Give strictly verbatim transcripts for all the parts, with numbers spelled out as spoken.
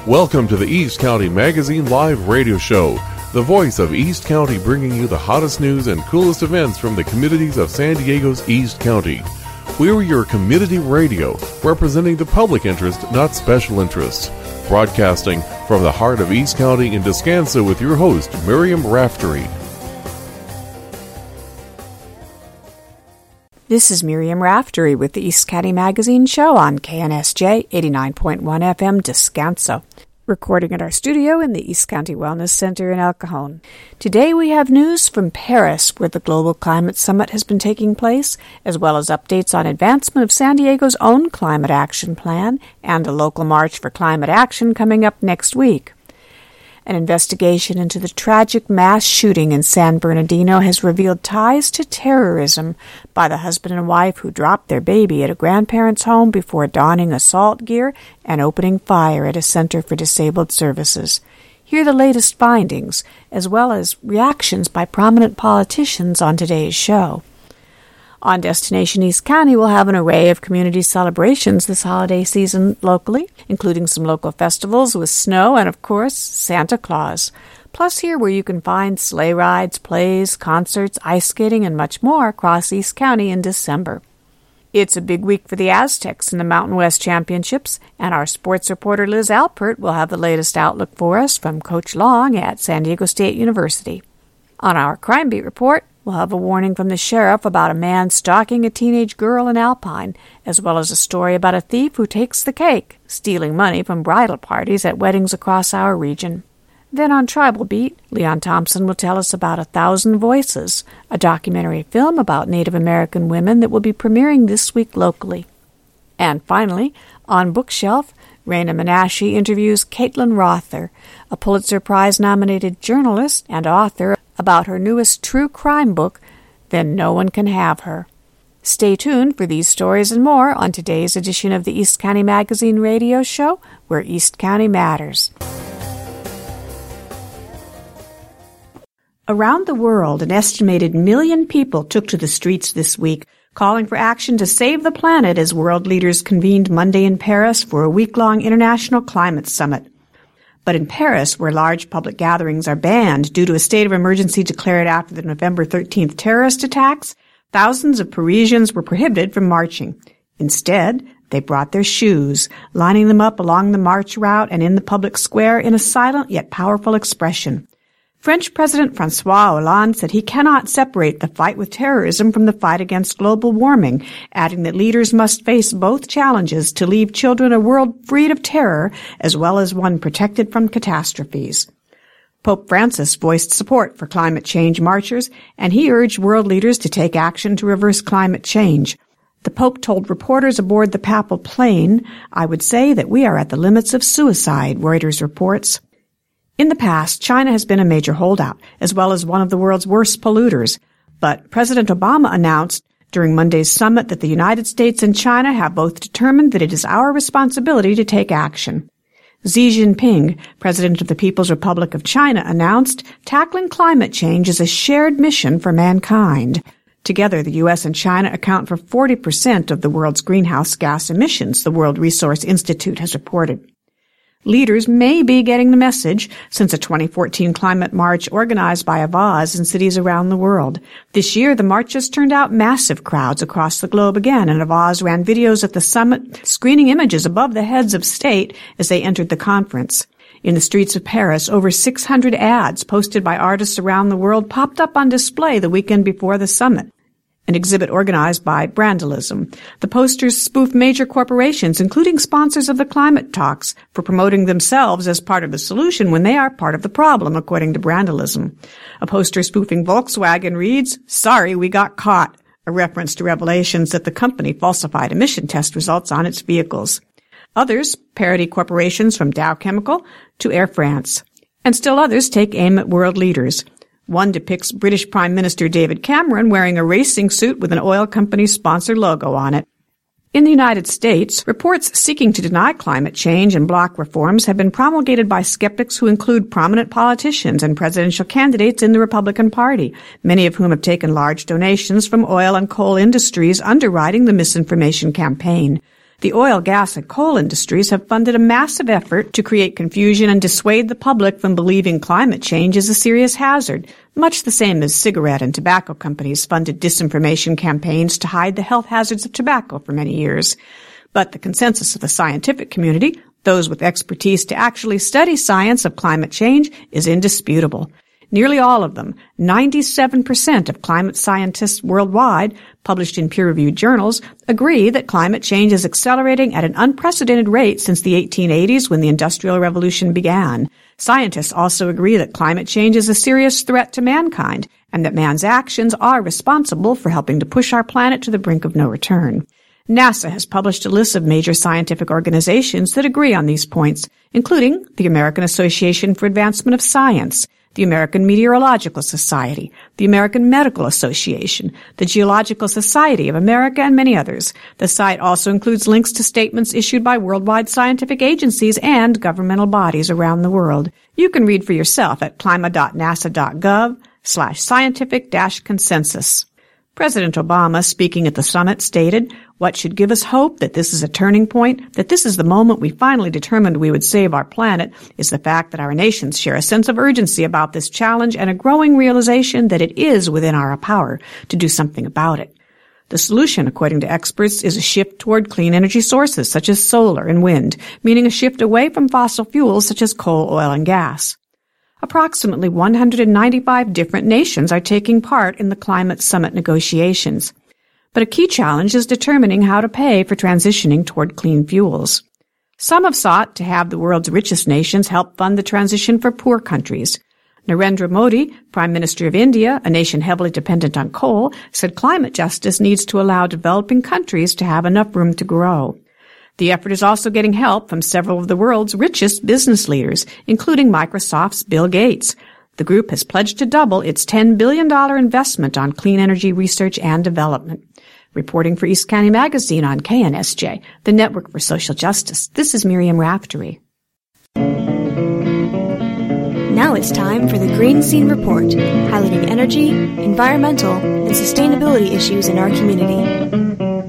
Welcome to the East County Magazine Live Radio Show, the voice of East County, bringing you the hottest news and coolest events from the communities of San Diego's East County. We're your community radio, representing the public interest, not special interests. Broadcasting from the heart of East County in Descanso with your host, Miriam Raftery. This is Miriam Raftery with the East County Magazine Show on K N S J eighty-nine point one F M Descanso, recording at our studio in the East County Wellness Center in El Cajon. Today we have news from Paris, where the Global Climate Summit has been taking place, as well as updates on advancement of San Diego's own climate action plan and a local march for climate action coming up next week. An investigation into the tragic mass shooting in San Bernardino has revealed ties to terrorism by the husband and wife who dropped their baby at a grandparent's home before donning assault gear and opening fire at a center for disabled services. Hear the latest findings, as well as reactions by prominent politicians on today's show. On Destination East County, we'll have an array of community celebrations this holiday season locally, including some local festivals with snow and, of course, Santa Claus. Plus here where you can find sleigh rides, plays, concerts, ice skating, and much more across East County in December. It's a big week for the Aztecs in the Mountain West Championships, and our sports reporter Liz Alpert will have the latest outlook for us from Coach Long at San Diego State University. On our Crime Beat report, we'll have a warning from the sheriff about a man stalking a teenage girl in Alpine, as well as a story about a thief who takes the cake, stealing money from bridal parties at weddings across our region. Then on Tribal Beat, Leon Thompson will tell us about A Thousand Voices, a documentary film about Native American women that will be premiering this week locally. And finally, on Bookshelf, Raina Menashe interviews Caitlin Rother, a Pulitzer Prize-nominated journalist and author, about her newest true crime book, Then No One Can Have Her. Stay tuned for these stories and more on today's edition of the East County Magazine Radio Show, where East County matters. Around the world, an estimated million people took to the streets this week, calling for action to save the planet as world leaders convened Monday in Paris for a week-long international climate summit. But in Paris, where large public gatherings are banned due to a state of emergency declared after the November thirteenth terrorist attacks, thousands of Parisians were prohibited from marching. Instead, they brought their shoes, lining them up along the march route and in the public square in a silent yet powerful expression. French President François Hollande said he cannot separate the fight with terrorism from the fight against global warming, adding that leaders must face both challenges to leave children a world freed of terror as well as one protected from catastrophes. Pope Francis voiced support for climate change marchers, and he urged world leaders to take action to reverse climate change. The Pope told reporters aboard the papal plane, "I would say that we are at the limits of suicide," Reuters reports. In the past, China has been a major holdout, as well as one of the world's worst polluters. But President Obama announced during Monday's summit that the United States and China have both determined that it is our responsibility to take action. Xi Jinping, President of the People's Republic of China, announced tackling climate change is a shared mission for mankind. Together, the U S and China account for forty percent of the world's greenhouse gas emissions, the World Resource Institute has reported. Leaders may be getting the message since a twenty fourteen climate march organized by Avaaz in cities around the world. This year, the marches turned out massive crowds across the globe again, and Avaaz ran videos at the summit screening images above the heads of state as they entered the conference. In the streets of Paris, over six hundred ads posted by artists around the world popped up on display the weekend before the summit. An exhibit organized by Brandalism. The posters spoof major corporations, including sponsors of the climate talks, for promoting themselves as part of the solution when they are part of the problem, according to Brandalism. A poster spoofing Volkswagen reads, "Sorry, we got caught," a reference to revelations that the company falsified emission test results on its vehicles. Others parody corporations from Dow Chemical to Air France. And still others take aim at world leaders. One depicts British Prime Minister David Cameron wearing a racing suit with an oil company's sponsor logo on it. In the United States, reports seeking to deny climate change and block reforms have been promulgated by skeptics who include prominent politicians and presidential candidates in the Republican Party, many of whom have taken large donations from oil and coal industries underwriting the misinformation campaign. The oil, gas, and coal industries have funded a massive effort to create confusion and dissuade the public from believing climate change is a serious hazard, much the same as cigarette and tobacco companies funded disinformation campaigns to hide the health hazards of tobacco for many years. But the consensus of the scientific community, those with expertise to actually study science of climate change, is indisputable. Nearly all of them, ninety-seven percent of climate scientists worldwide, published in peer-reviewed journals, agree that climate change is accelerating at an unprecedented rate since the eighteen eighties when the Industrial Revolution began. Scientists also agree that climate change is a serious threat to mankind and that man's actions are responsible for helping to push our planet to the brink of no return. NASA has published a list of major scientific organizations that agree on these points, including the American Association for Advancement of Science, the American Meteorological Society, the American Medical Association, the Geological Society of America, and many others. The site also includes links to statements issued by worldwide scientific agencies and governmental bodies around the world. You can read for yourself at clima.nasa.gov slash scientific dash consensus. President Obama, speaking at the summit, stated, "What should give us hope that this is a turning point, that this is the moment we finally determined we would save our planet, is the fact that our nations share a sense of urgency about this challenge and a growing realization that it is within our power to do something about it." The solution, according to experts, is a shift toward clean energy sources such as solar and wind, meaning a shift away from fossil fuels such as coal, oil, and gas. Approximately one hundred ninety-five different nations are taking part in the climate summit negotiations. But a key challenge is determining how to pay for transitioning toward clean fuels. Some have sought to have the world's richest nations help fund the transition for poor countries. Narendra Modi, Prime Minister of India, a nation heavily dependent on coal, said climate justice needs to allow developing countries to have enough room to grow. The effort is also getting help from several of the world's richest business leaders, including Microsoft's Bill Gates. The group has pledged to double its ten billion dollars investment on clean energy research and development. Reporting for East County Magazine on K N S J, the Network for Social Justice, this is Miriam Raftery. Now it's time for the Green Scene Report, highlighting energy, environmental, and sustainability issues in our community.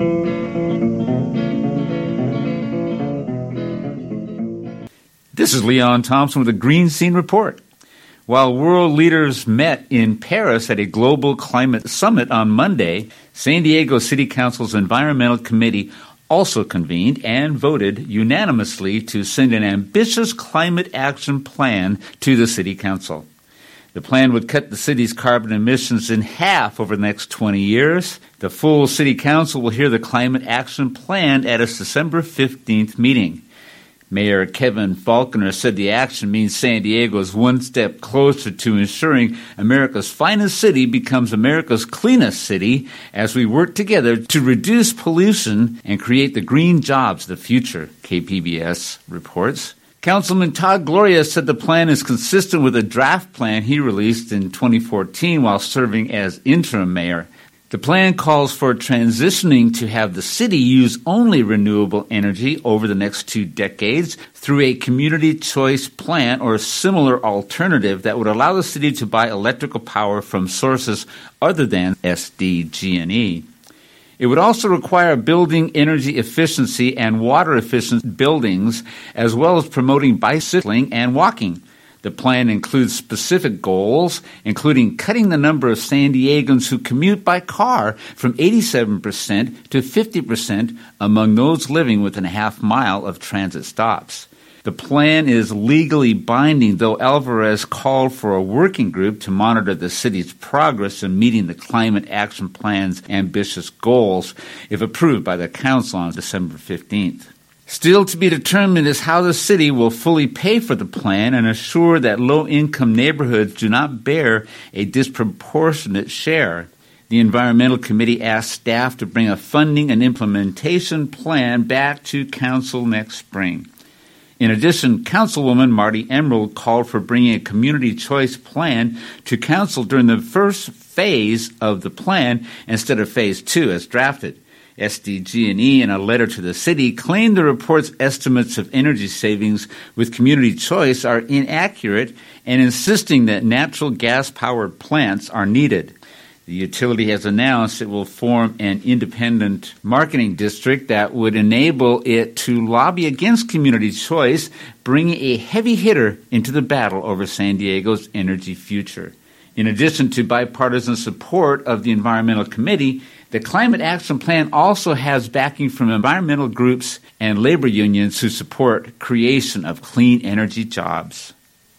This is Leon Thompson with the Green Scene Report. While world leaders met in Paris at a global climate summit on Monday, San Diego City Council's Environmental Committee also convened and voted unanimously to send an ambitious climate action plan to the City Council. The plan would cut the city's carbon emissions in half over the next twenty years. The full City Council will hear the climate action plan at its December fifteenth meeting. Mayor Kevin Faulconer said the action means San Diego is one step closer to ensuring America's finest city becomes America's cleanest city as we work together to reduce pollution and create the green jobs of the future, K P B S reports. Councilman Todd Gloria said the plan is consistent with a draft plan he released in twenty fourteen while serving as interim mayor. The plan calls for transitioning to have the city use only renewable energy over the next two decades through a community choice plan or a similar alternative that would allow the city to buy electrical power from sources other than S D G and E. It would also require building energy efficiency and water efficient buildings, as well as promoting bicycling and walking. The plan includes specific goals, including cutting the number of San Diegans who commute by car from eighty-seven percent to fifty percent among those living within a half mile of transit stops. The plan is legally binding, though Alvarez called for a working group to monitor the city's progress in meeting the Climate Action Plan's ambitious goals, if approved by the council on December fifteenth. Still to be determined is how the city will fully pay for the plan and assure that low-income neighborhoods do not bear a disproportionate share. The Environmental Committee asked staff to bring a funding and implementation plan back to council next spring. In addition, Councilwoman Marty Emerald called for bringing a community choice plan to council during the first phase of the plan instead of phase two as drafted. S D G and E, in a letter to the city, claimed the report's estimates of energy savings with community choice are inaccurate and insisting that natural gas-powered plants are needed. The utility has announced it will form an independent marketing district that would enable it to lobby against community choice, bringing a heavy hitter into the battle over San Diego's energy future. In addition to bipartisan support of the Environmental Committee, the Climate Action Plan also has backing from environmental groups and labor unions who support creation of clean energy jobs.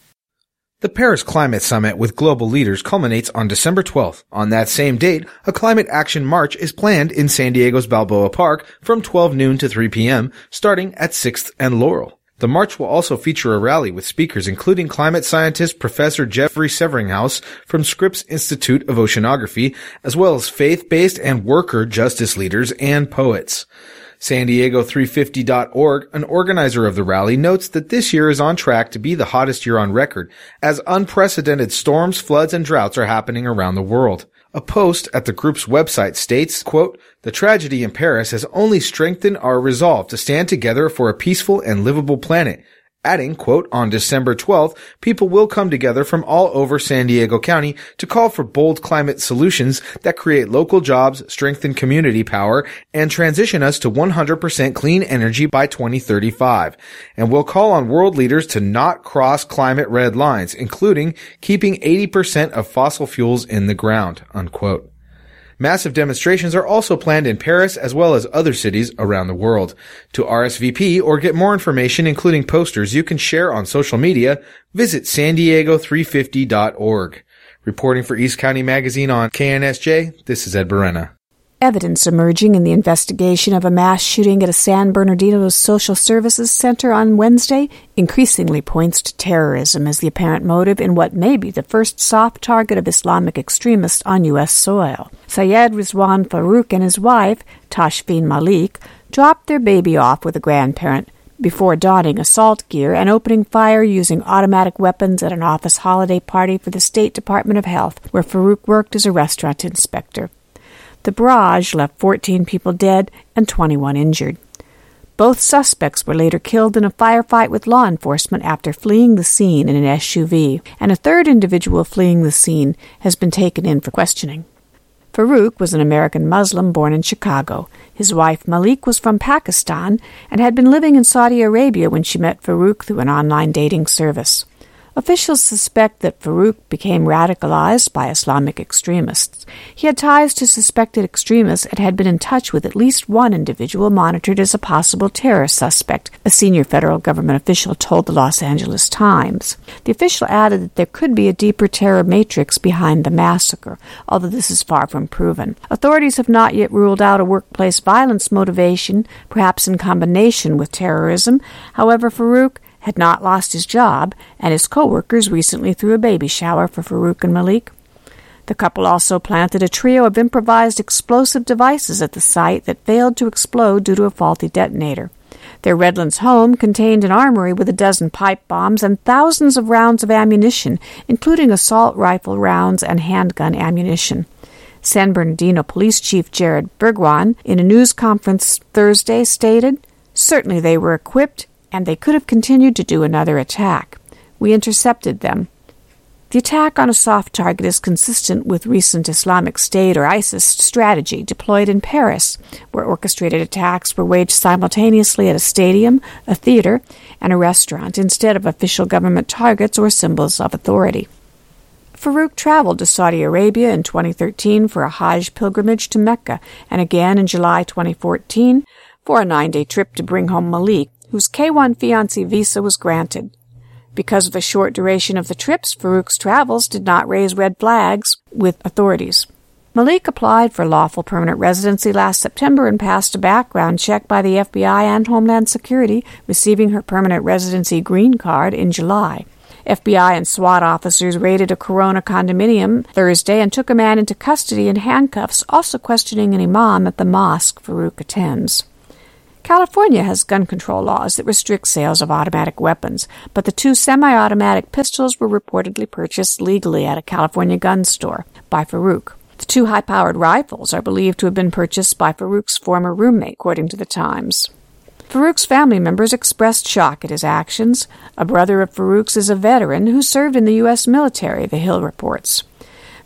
The Paris Climate Summit with global leaders culminates on December twelfth. On that same date, a climate action march is planned in San Diego's Balboa Park from twelve noon to three p.m., starting at sixth and Laurel. The march will also feature a rally with speakers including climate scientist Professor Jeffrey Severinghaus from Scripps Institute of Oceanography, as well as faith-based and worker justice leaders and poets. San Diego three fifty dot org, an organizer of the rally, notes that this year is on track to be the hottest year on record, as unprecedented storms, floods, and droughts are happening around the world. A post at the group's website states, quote, "The tragedy in Paris has only strengthened our resolve to stand together for a peaceful and livable planet." Adding, quote, "On December twelfth, people will come together from all over San Diego County to call for bold climate solutions that create local jobs, strengthen community power, and transition us to one hundred percent clean energy by twenty thirty-five. And we'll call on world leaders to not cross climate red lines, including keeping eighty percent of fossil fuels in the ground," unquote. Massive demonstrations are also planned in Paris as well as other cities around the world. To R S V P or get more information, including posters you can share on social media, visit san diego three fifty dot org. Reporting for East County Magazine on K N S J, this is Ed Berena. Evidence emerging in the investigation of a mass shooting at a San Bernardino Social Services Center on Wednesday increasingly points to terrorism as the apparent motive in what may be the first soft target of Islamic extremists on U S soil. Syed Rizwan Farouk and his wife, Tashfeen Malik, dropped their baby off with a grandparent before donning assault gear and opening fire using automatic weapons at an office holiday party for the State Department of Health, where Farouk worked as a restaurant inspector. The barrage left fourteen people dead and twenty-one injured. Both suspects were later killed in a firefight with law enforcement after fleeing the scene in an S U V, and a third individual fleeing the scene has been taken in for questioning. Farouk was an American Muslim born in Chicago. His wife Malik was from Pakistan and had been living in Saudi Arabia when she met Farouk through an online dating service. Officials suspect that Farouk became radicalized by Islamic extremists. He had ties to suspected extremists and had been in touch with at least one individual monitored as a possible terror suspect, a senior federal government official told the Los Angeles Times. The official added that there could be a deeper terror matrix behind the massacre, although this is far from proven. Authorities have not yet ruled out a workplace violence motivation, perhaps in combination with terrorism. However, Farouk had not lost his job, and his co-workers recently threw a baby shower for Farouk and Malik. The couple also planted a trio of improvised explosive devices at the site that failed to explode due to a faulty detonator. Their Redlands home contained an armory with a dozen pipe bombs and thousands of rounds of ammunition, including assault rifle rounds and handgun ammunition. San Bernardino Police Chief Jared Bergwan, in a news conference Thursday, stated, "Certainly they were equipped, and they could have continued to do another attack. We intercepted them." The attack on a soft target is consistent with recent Islamic State or ISIS strategy deployed in Paris, where orchestrated attacks were waged simultaneously at a stadium, a theater, and a restaurant instead of official government targets or symbols of authority. Farouk traveled to Saudi Arabia in twenty thirteen for a Hajj pilgrimage to Mecca, and again in July twenty fourteen for a nine-day trip to bring home Malik, whose K one fiancé visa was granted. Because of the short duration of the trips, Farouk's travels did not raise red flags with authorities. Malik applied for lawful permanent residency last September and passed a background check by the F B I and Homeland Security, receiving her permanent residency green card in July. F B I and SWAT officers raided a Corona condominium Thursday and took a man into custody in handcuffs, also questioning an imam at the mosque Farouk attends. California has gun control laws that restrict sales of automatic weapons, but the two semi-automatic pistols were reportedly purchased legally at a California gun store by Farouk. The two high-powered rifles are believed to have been purchased by Farouk's former roommate, according to the Times. Farouk's family members expressed shock at his actions. A brother of Farouk's is a veteran who served in the U S military, The Hill reports.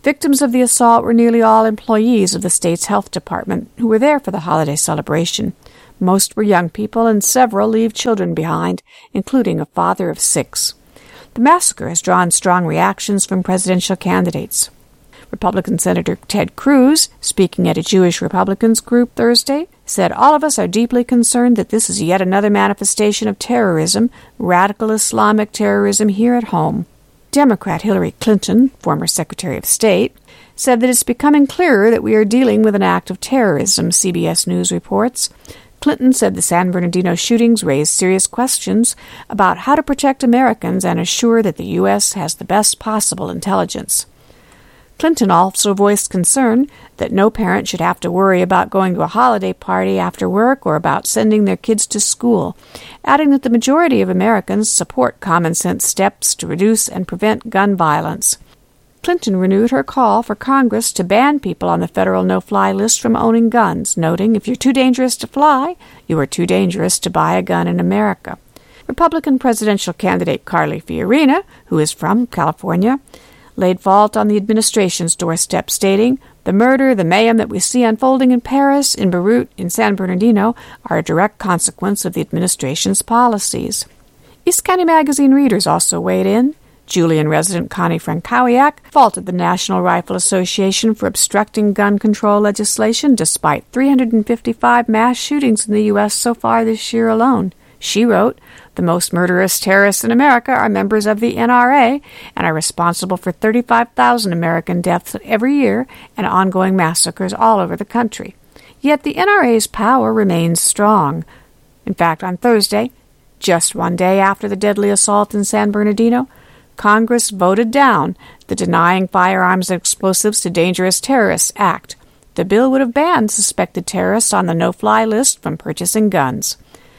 Victims of the assault were nearly all employees of the state's health department who were there for the holiday celebration. Most were young people, and several leave children behind, including a father of six. The massacre has drawn strong reactions from presidential candidates. Republican Senator Ted Cruz, speaking at a Jewish Republicans group Thursday, said, "All of us are deeply concerned that this is yet another manifestation of terrorism, radical Islamic terrorism here at home." Democrat Hillary Clinton, former Secretary of State, said that it's becoming clearer that we are dealing with an act of terrorism, C B S News reports. Clinton said the San Bernardino shootings raised serious questions about how to protect Americans and assure that the U S has the best possible intelligence. Clinton also voiced concern that no parent should have to worry about going to a holiday party after work or about sending their kids to school, adding that the majority of Americans support common-sense steps to reduce and prevent gun violence. Clinton renewed her call for Congress to ban people on the federal no-fly list from owning guns, noting, "If you're too dangerous to fly, you are too dangerous to buy a gun in America." Republican presidential candidate Carly Fiorina, who is from California, laid fault on the administration's doorstep, stating, "The murder, the mayhem that we see unfolding in Paris, in Beirut, in San Bernardino are a direct consequence of the administration's policies." East County Magazine readers also weighed in. Julian resident Connie Frankowiak faulted the National Rifle Association for obstructing gun control legislation despite three hundred fifty-five mass shootings in the U S so far this year alone. She wrote, "The most murderous terrorists in America are members of the N R A and are responsible for thirty-five thousand American deaths every year and ongoing massacres all over the country. Yet the N R A's power remains strong." In fact, on Thursday, just one day after the deadly assault in San Bernardino, Congress voted down the Denying Firearms and Explosives to Dangerous Terrorists Act. The bill would have banned suspected terrorists on the no-fly list from purchasing guns.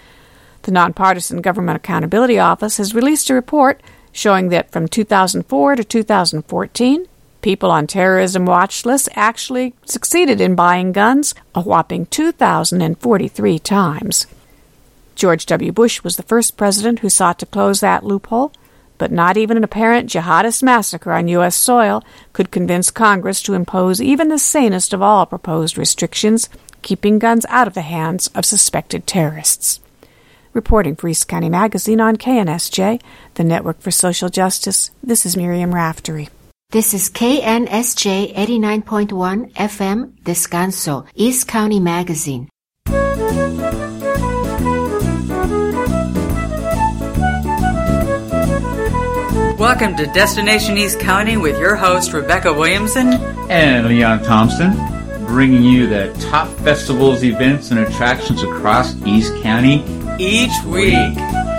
The Nonpartisan Government Accountability Office has released a report showing that from two thousand four to two thousand fourteen, people on terrorism watch lists actually succeeded in buying guns a whopping two thousand forty-three times. George W. Bush was the first president who sought to close that loophole, but not even an apparent jihadist massacre on U S soil could convince Congress to impose even the sanest of all proposed restrictions, keeping guns out of the hands of suspected terrorists. Reporting for East County Magazine on K N S J, the Network for Social Justice, this is Miriam Raftery. This is K N S J eighty-nine point one F M Descanso, East County Magazine. Welcome to Destination East County with your host, Rebecca Williamson and Leon Thompson, bringing you the top festivals, events, and attractions across East County each week.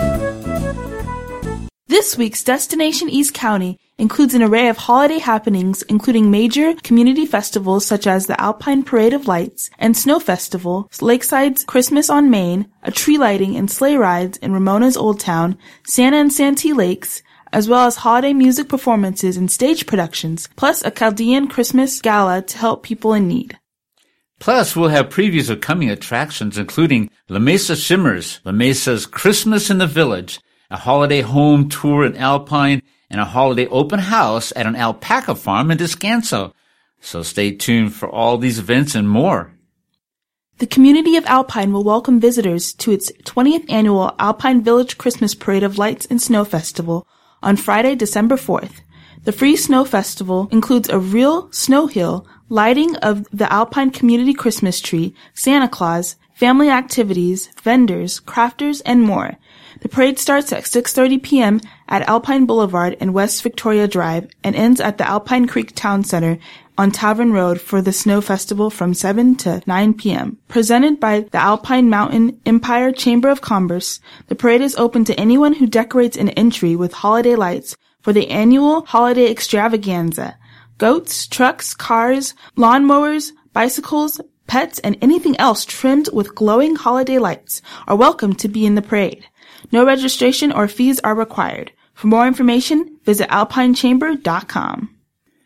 This week's Destination East County includes an array of holiday happenings, including major community festivals such as the Alpine Parade of Lights and Snow Festival, Lakeside's Christmas on Main, a tree lighting and sleigh rides in Ramona's Old Town, Santa and Santee Lakes, as well as holiday music performances and stage productions, plus a Chaldean Christmas gala to help people in need. Plus, we'll have previews of coming attractions, including La Mesa Shimmers, La Mesa's Christmas in the Village, a holiday home tour in Alpine, and a holiday open house at an alpaca farm in Descanso. So stay tuned for all these events and more. The community of Alpine will welcome visitors to its twentieth annual Alpine Village Christmas Parade of Lights and Snow Festival on Friday, December fourth. The free snow festival includes a real snow hill, lighting of the Alpine Community Christmas tree, Santa Claus, family activities, vendors, crafters, and more. The parade starts at six thirty p.m. at Alpine Boulevard and West Victoria Drive and ends at the Alpine Creek Town Center on Tavern Road for the Snow Festival from seven to nine p.m. Presented by the Alpine Mountain Empire Chamber of Commerce, the parade is open to anyone who decorates an entry with holiday lights for the annual holiday extravaganza. Goats, trucks, cars, lawnmowers, bicycles, pets, and anything else trimmed with glowing holiday lights are welcome to be in the parade. No registration or fees are required. For more information, visit alpine chamber dot com.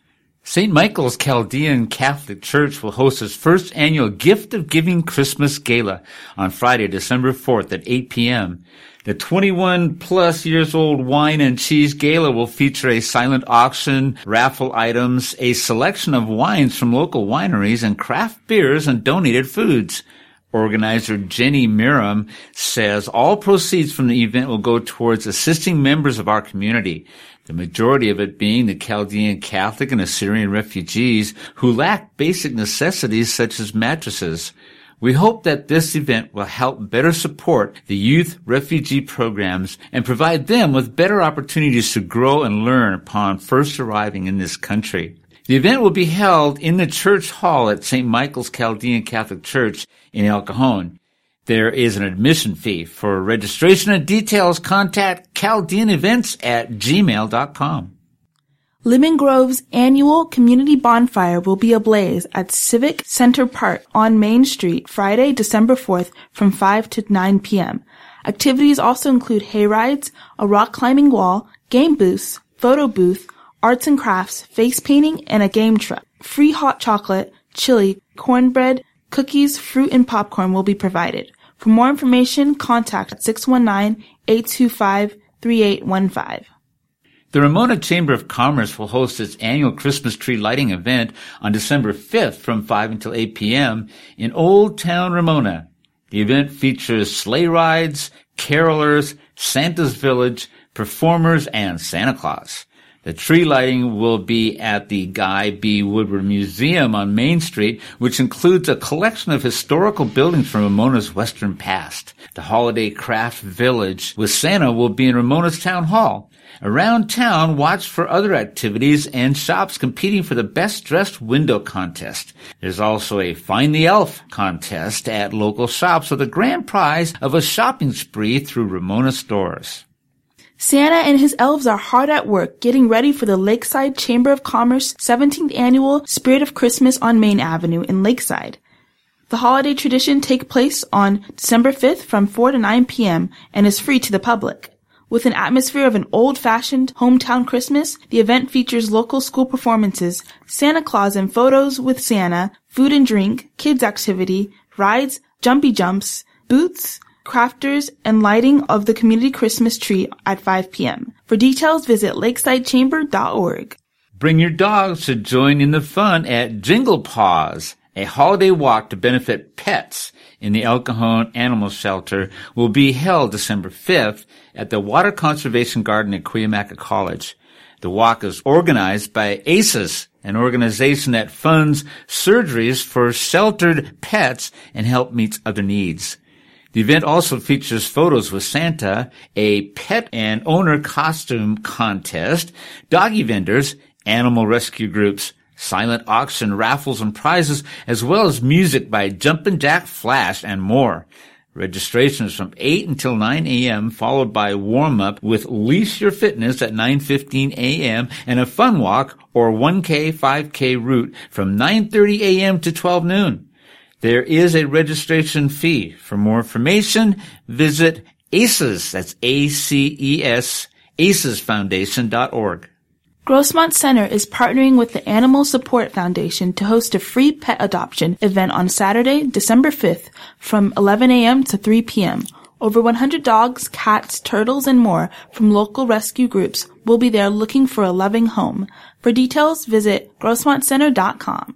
Saint Michael's Chaldean Catholic Church will host its first annual Gift of Giving Christmas Gala on Friday, December fourth at eight p.m. The twenty-one plus years old wine and cheese gala will feature a silent auction, raffle items, a selection of wines from local wineries, and craft beers and donated foods. Organizer Jenny Miram says all proceeds from the event will go towards assisting members of our community, the majority of it being the Chaldean Catholic and Assyrian refugees who lack basic necessities such as mattresses. We hope that this event will help better support the youth refugee programs and provide them with better opportunities to grow and learn upon first arriving in this country. The event will be held in the church hall at Saint Michael's Chaldean Catholic Church in El Cajon. There is an admission fee. For registration and details, contact chaldean events at gmail dot com. Lemon Grove's annual community bonfire will be ablaze at Civic Center Park on Main Street Friday, December fourth from five to nine p.m. Activities also include hay rides, a rock climbing wall, game booths, photo booth, arts and crafts, face painting, and a game truck. Free hot chocolate, chili, cornbread, cookies, fruit, and popcorn will be provided. For more information, contact six one nine, eight two five, three eight one five. The Ramona Chamber of Commerce will host its annual Christmas tree lighting event on December fifth from five until eight p.m. in Old Town Ramona. The event features sleigh rides, carolers, Santa's Village, performers, and Santa Claus. The tree lighting will be at the Guy B. Woodward Museum on Main Street, which includes a collection of historical buildings from Ramona's western past. The Holiday Craft Village with Santa will be in Ramona's Town Hall. Around town, watch for other activities and shops competing for the Best Dressed Window Contest. There's also a Find the Elf contest at local shops with a grand prize of a shopping spree through Ramona stores. Santa and his elves are hard at work getting ready for the Lakeside Chamber of Commerce seventeenth Annual Spirit of Christmas on Main Avenue in Lakeside. The holiday tradition takes place on December fifth from four to nine p.m. and is free to the public. With an atmosphere of an old-fashioned hometown Christmas, the event features local school performances, Santa Claus and photos with Santa, food and drink, kids activity, rides, jumpy jumps, booths, crafters, and lighting of the community Christmas tree at five p.m. For details, visit lakeside chamber dot org. Bring your dogs to join in the fun at Jingle Paws. A holiday walk to benefit pets in the El Cajon Animal Shelter will be held December fifth at the Water Conservation Garden at Cuyamaca College. The walk is organized by A C E S, an organization that funds surgeries for sheltered pets and help meet other needs. The event also features photos with Santa, a pet and owner costume contest, doggy vendors, animal rescue groups, silent auction, raffles, and prizes, as well as music by Jumpin' Jack Flash and more. Registration is from eight until nine a.m., followed by warm-up with Leash Your Fitness at nine fifteen a.m. and a fun walk or one K, five K route from nine thirty a.m. to twelve noon. There is a registration fee. For more information, visit A C E S, that's A C E S, A C E S foundation dot org. Grossmont Center is partnering with the Animal Support Foundation to host a free pet adoption event on Saturday, December fifth from eleven a.m. to three p.m. Over one hundred dogs, cats, turtles, and more from local rescue groups will be there looking for a loving home. For details, visit grossmont center dot com.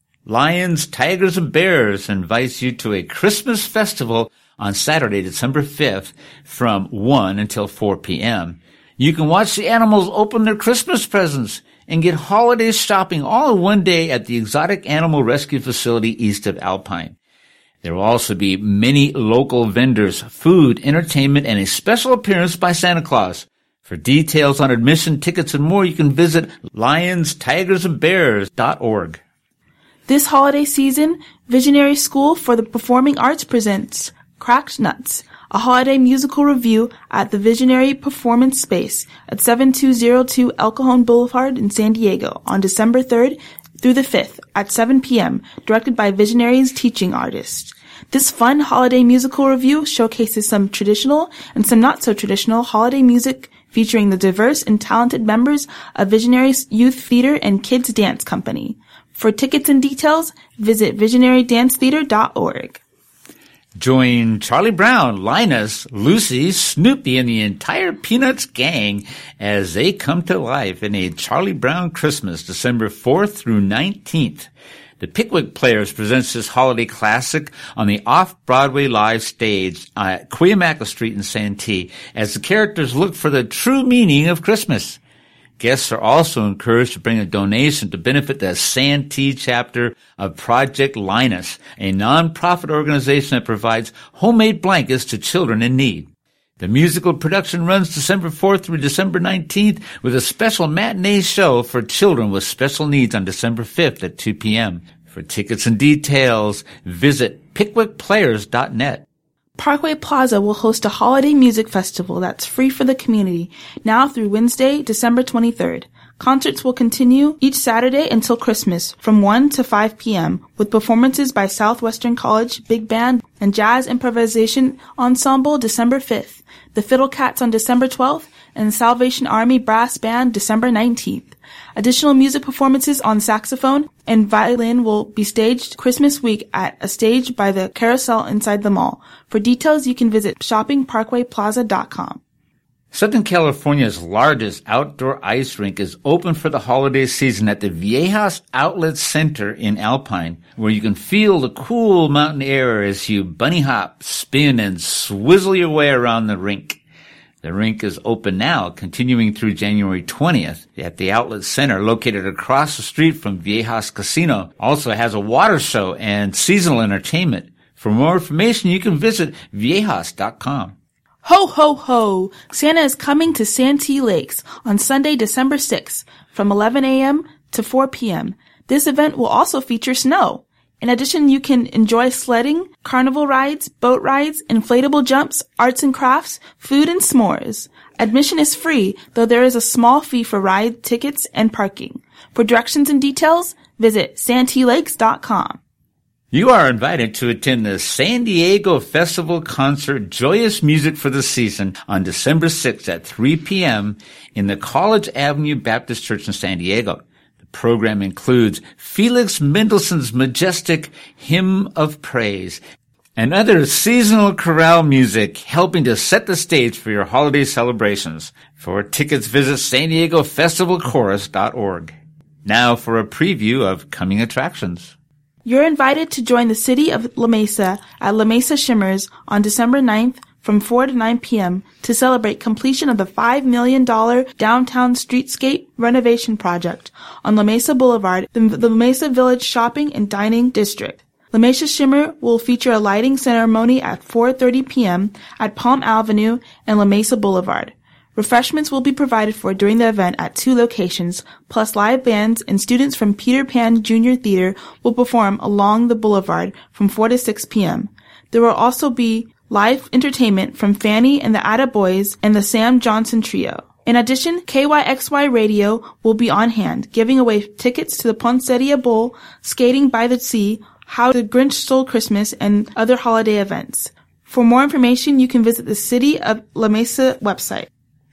Lions, Tigers, and Bears invites you to a Christmas festival on Saturday, December fifth from one until four p.m. You can watch the animals open their Christmas presents and get holiday shopping all in one day at the Exotic Animal Rescue Facility east of Alpine. There will also be many local vendors, food, entertainment, and a special appearance by Santa Claus. For details on admission, tickets, and more, you can visit lions tigers and bears dot org. This holiday season, Visionary School for the Performing Arts presents Cracked Nuts, a holiday musical review at the Visionary Performance Space at seven two zero two El Cajon Boulevard in San Diego on December third through the fifth at seven p.m., directed by Visionary's teaching artist. This fun holiday musical review showcases some traditional and some not so traditional holiday music featuring the diverse and talented members of Visionary Youth Theater and Kids Dance Company. For tickets and details, visit visionary dance theater dot org. Join Charlie Brown, Linus, Lucy, Snoopy, and the entire Peanuts gang as they come to life in a Charlie Brown Christmas, December fourth through nineteenth. The Pickwick Players presents this holiday classic on the Off-Broadway live stage at Cuyamaca Street in Santee as the characters look for the true meaning of Christmas. Guests are also encouraged to bring a donation to benefit the Santee chapter of Project Linus, a nonprofit organization that provides homemade blankets to children in need. The musical production runs December fourth through December nineteenth with a special matinee show for children with special needs on December fifth at two p.m. For tickets and details, visit pickwick players dot net. Parkway Plaza will host a holiday music festival that's free for the community, now through Wednesday, December twenty-third. Concerts will continue each Saturday until Christmas from one to five p.m. with performances by Southwestern College Big Band and Jazz Improvisation Ensemble December fifth, the Fiddle Cats on December twelfth, and the Salvation Army Brass Band December nineteenth. Additional music performances on saxophone and violin will be staged Christmas week at a stage by the Carousel inside the mall. For details, you can visit shopping parkway plaza dot com. Southern California's largest outdoor ice rink is open for the holiday season at the Viejas Outlet Center in Alpine, where you can feel the cool mountain air as you bunny hop, spin, and swizzle your way around the rink. The rink is open now, continuing through January twentieth at the Outlet Center located across the street from Viejas Casino. Also has a water show and seasonal entertainment. For more information, you can visit viejas dot com. Ho, ho, ho! Santa is coming to Santee Lakes on Sunday, December sixth from eleven a.m. to four p.m. This event will also feature snow. In addition, you can enjoy sledding, carnival rides, boat rides, inflatable jumps, arts and crafts, food, and s'mores. Admission is free, though there is a small fee for ride tickets and parking. For directions and details, visit santee lakes dot com. You are invited to attend the San Diego Festival Concert Joyous Music for the Season on December sixth at three p.m. in the College Avenue Baptist Church in San Diego. The program includes Felix Mendelssohn's majestic Hymn of Praise and other seasonal chorale music helping to set the stage for your holiday celebrations. For tickets, visit san diego festival chorus dot org. Now for a preview of coming attractions. You're invited to join the city of La Mesa at La Mesa Shimmers on December ninth from four to nine p.m. to celebrate completion of the five million dollars downtown streetscape renovation project on La Mesa Boulevard, the, the La Mesa Village Shopping and Dining District. La Mesa Shimmer will feature a lighting ceremony at four thirty p.m. at Palm Avenue and La Mesa Boulevard. Refreshments will be provided for during the event at two locations, plus live bands and students from Peter Pan Junior Theater will perform along the boulevard from four to six p.m. There will also be live entertainment from Fanny and the Atta Boys and the Sam Johnson Trio. In addition, K Y X Y Radio will be on hand, giving away tickets to the Poinsettia Bowl, Skating by the Sea, How the Grinch Stole Christmas, and other holiday events. For more information, you can visit the City of La Mesa website.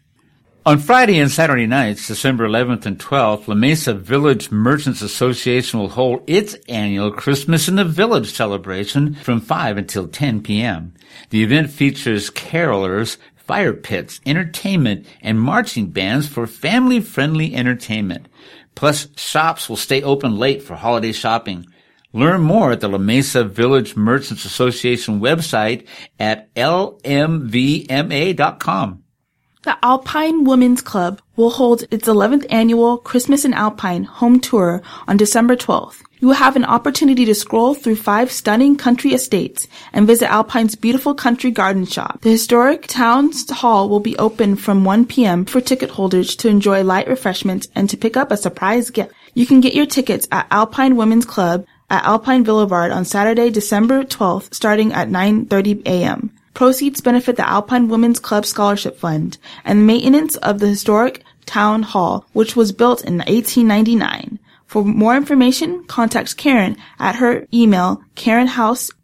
On Friday and Saturday nights, December eleventh and twelfth, La Mesa Village Merchants Association will hold its annual Christmas in the Village celebration from five until ten p.m. The event features carolers, fire pits, entertainment, and marching bands for family-friendly entertainment. Plus, shops will stay open late for holiday shopping. Learn more at the La Mesa Village Merchants Association website at l m v m a dot com. The Alpine Women's Club will hold its eleventh annual Christmas in Alpine home tour on December twelfth. You will have an opportunity to scroll through five stunning country estates and visit Alpine's beautiful country garden shop. The historic town hall will be open from one p.m. for ticket holders to enjoy light refreshments and to pick up a surprise gift. You can get your tickets at Alpine Women's Club at Alpine Boulevard on Saturday, December twelfth, starting at nine thirty a.m. Proceeds benefit the Alpine Women's Club Scholarship Fund and the maintenance of the historic town hall, which was built in eighteen ninety-nine. For more information, contact Karen at her email, karen house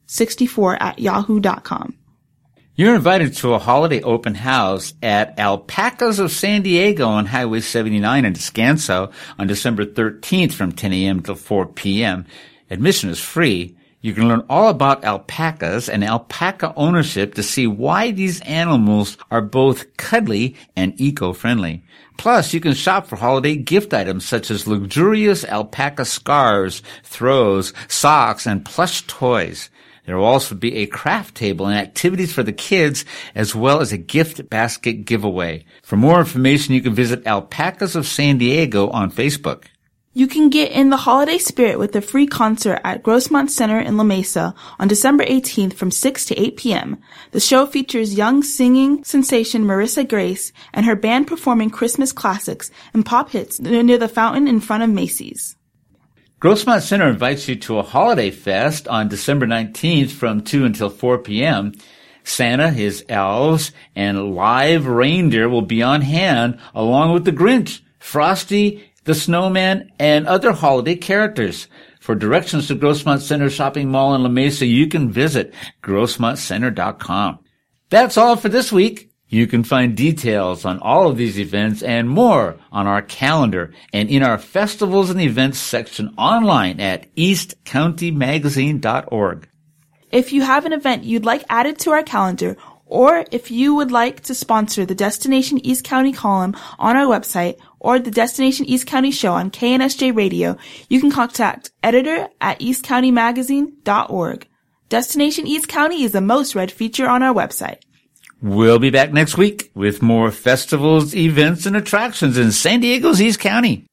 sixty-four at yahoo dot com. You're invited to a holiday open house at Alpacas of San Diego on Highway seventy-nine in Descanso on December thirteenth from ten a.m. till four p.m. Admission is free. You can learn all about alpacas and alpaca ownership to see why these animals are both cuddly and eco-friendly. Plus, you can shop for holiday gift items such as luxurious alpaca scarves, throws, socks, and plush toys. There will also be a craft table and activities for the kids, as well as a gift basket giveaway. For more information, you can visit Alpacas of San Diego on Facebook. You can get in the holiday spirit with a free concert at Grossmont Center in La Mesa on December eighteenth from six to eight p.m. The show features young singing sensation Marissa Grace and her band performing Christmas classics and pop hits near the fountain in front of Macy's. Grossmont Center invites you to a holiday fest on December nineteenth from two until four p.m. Santa, his elves, and live reindeer will be on hand along with the Grinch, Frosty, the Snowman, and other holiday characters. For directions to Grossmont Center Shopping Mall in La Mesa, you can visit grossmont center dot com. That's all for this week. You can find details on all of these events and more on our calendar and in our festivals and events section online at east county magazine dot org. If you have an event you'd like added to our calendar, or if you would like to sponsor the Destination East County column on our website or the Destination East County show on K N S J Radio, you can contact editor at east county magazine dot org. Destination East County is the most read feature on our website. We'll be back next week with more festivals, events, and attractions in San Diego's East County.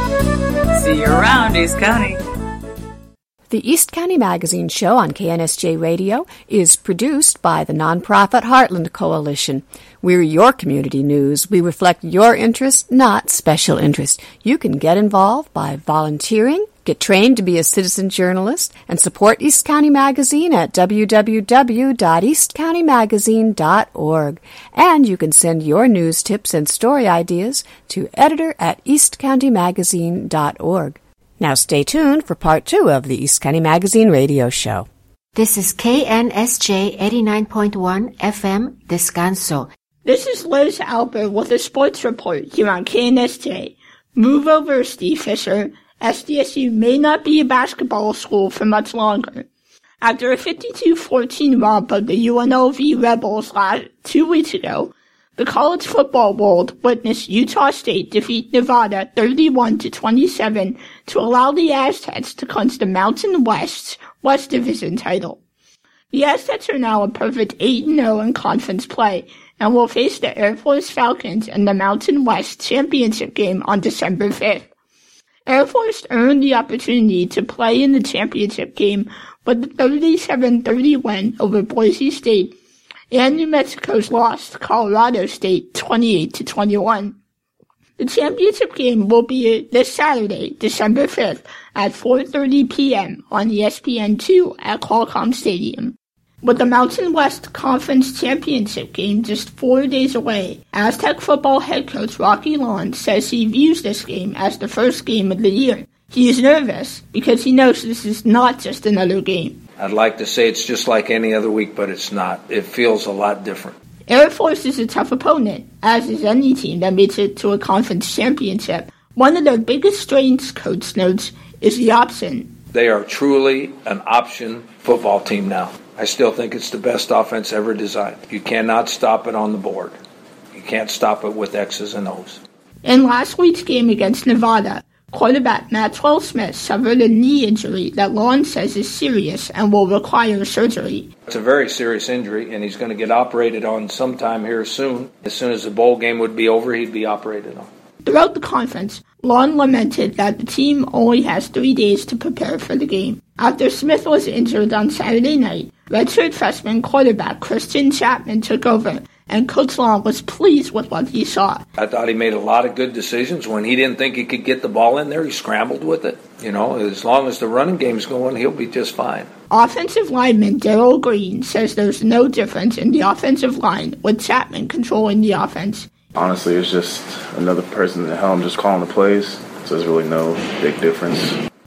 See you around, East County. The East County Magazine show on K N S J Radio is produced by the nonprofit Heartland Coalition. We're your community news. We reflect your interests, not special interests. You can get involved by volunteering, get trained to be a citizen journalist, and support East County Magazine at w w w dot east county magazine dot org. And you can send your news tips and story ideas to editor at east county magazine dot org. Now stay tuned for part two of the East County Magazine radio show. This is K N S J eighty-nine point one F M Descanso. This is Liz Albert with a sports report here on K N S J. Move over, Steve Fisher. S D S U may not be a basketball school for much longer. After a fifty-two fourteen romp of the U N L V Rebels last two weeks ago, the college football world witnessed Utah State defeat Nevada thirty-one to twenty-seven to allow the Aztecs to clinch the Mountain West's West Division title. The Aztecs are now a perfect eight and oh in conference play and will face the Air Force Falcons in the Mountain West championship game on December fifth. Air Force earned the opportunity to play in the championship game with a thirty-seven thirty win over Boise State, and New Mexico's loss to Colorado State twenty-eight to twenty-one. The championship game will be this Saturday, December fifth at four thirty p.m. on E S P N two at Qualcomm Stadium. With the Mountain West Conference Championship game just four days away, Aztec football head coach Rocky Lawn says he views this game as the first game of the year. He is nervous because he knows this is not just another game. I'd like to say it's just like any other week, but it's not. It feels a lot different. Air Force is a tough opponent, as is any team that makes it to a conference championship. One of their biggest strengths, Coach notes, is the option. They are truly an option football team now. I still think it's the best offense ever designed. You cannot stop it on the board. You can't stop it with X's and O's. In last week's game against Nevada, quarterback Maxwell Smith suffered a knee injury that Lawn says is serious and will require surgery. It's a very serious injury, and he's going to get operated on sometime here soon. As soon as the bowl game would be over, he'd be operated on. Throughout the conference, Lawn lamented that the team only has three days to prepare for the game. After Smith was injured on Saturday night, redshirt freshman quarterback Christian Chapman took over, and Coach Long was pleased with what he saw. I thought he made a lot of good decisions. When he didn't think he could get the ball in there, he scrambled with it. You know, as long as the running game's going, he'll be just fine. Offensive lineman Darryl Green says there's no difference in the offensive line with Chapman controlling the offense. Honestly, it's just another person at the helm just calling the plays, so there's really no big difference.